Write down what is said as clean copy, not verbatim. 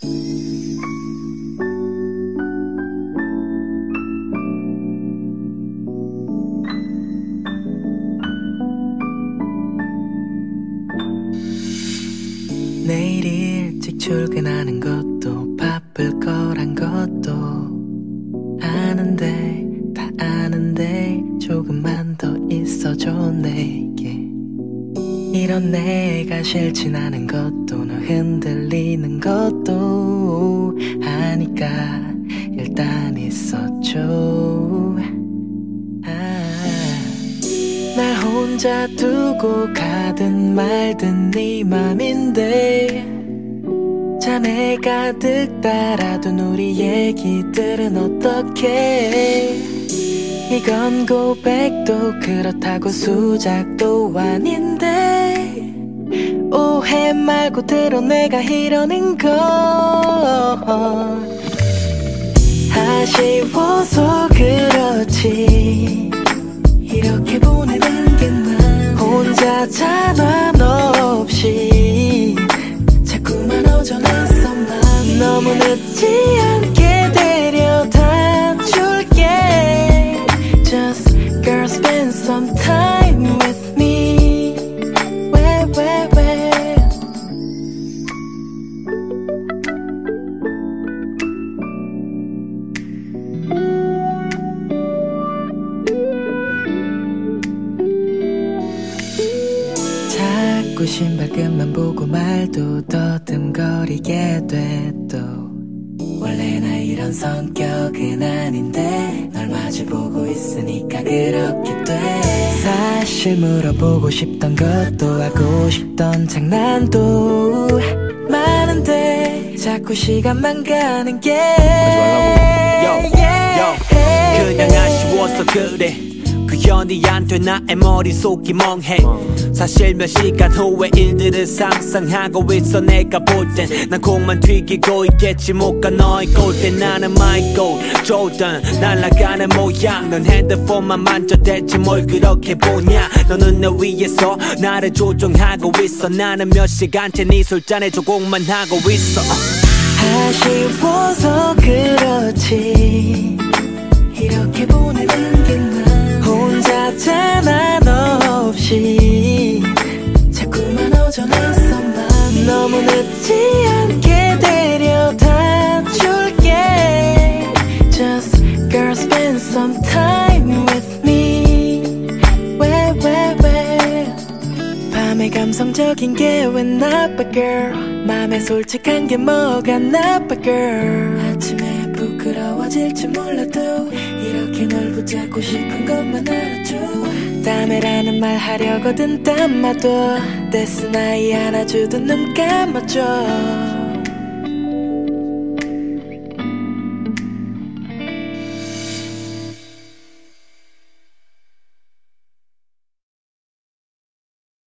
내일 일찍 출근하는 것도 바쁠 거란 것도 아는데 다 아는데 조금만 더 있어줘 내게 이런 내가 싫진 않은 것도 너 흔들리는 것도 아니까 일단 있어줘 날 혼자 두고 가든 말든 네 맘인데 잠에 가득 달아둔 우리 얘기들은 어떡해 이건 고백도 그렇다고 수작도 아닌데 오해 말고 들어 내가 이러는 건 아쉬워서 그렇지 이렇게 보내는 게 난 혼자 전화 없이 자꾸만 오전했어 난 너무 늦지 않게 데려다 줄게 Just girl spend some time with me where 자꾸 신발끈만 보고 말도 더듬거리게 돼 또 원래 나 이런 성격은 아닌데 널 마주보고 있으니까 그렇게 돼 사실 물어보고 싶던 것도 하고 싶던 장난도 많은데 자꾸 시간만 가는 게 그냥 아쉬워서 그래 그 연희한테 나의 머릿속이 멍해 사실 몇 시간 후에 일들을 상상하고 있어 내가 볼 땐 난 공만 튀기고 있겠지 못 가 너의 골대 나는 my goal 조던 날아가는 모양 넌 핸드폰만 만져 대체 뭘 그렇게 보냐 너는 내 위에서 나를 조종하고 있어 나는 몇 시간째 네 술잔에 조공만 하고 있어 아쉬워서 그렇지 이렇게 보내는 게 난 혼자 전화 없이 자꾸만 오전했어 난 너무 늦지 않게 데려다 줄게 Just girl spend some time with me where 밤에 감성적인 게 왜 나빠 girl 맘에 솔직한 게 뭐가 나빠 girl 아침에 부끄러워질지 몰라도 이렇게 널 붙잡고 싶은 것만 알아줘 다음에라는 말 하려거든 땀마도 데스 나이 안아주던 눈 감아줘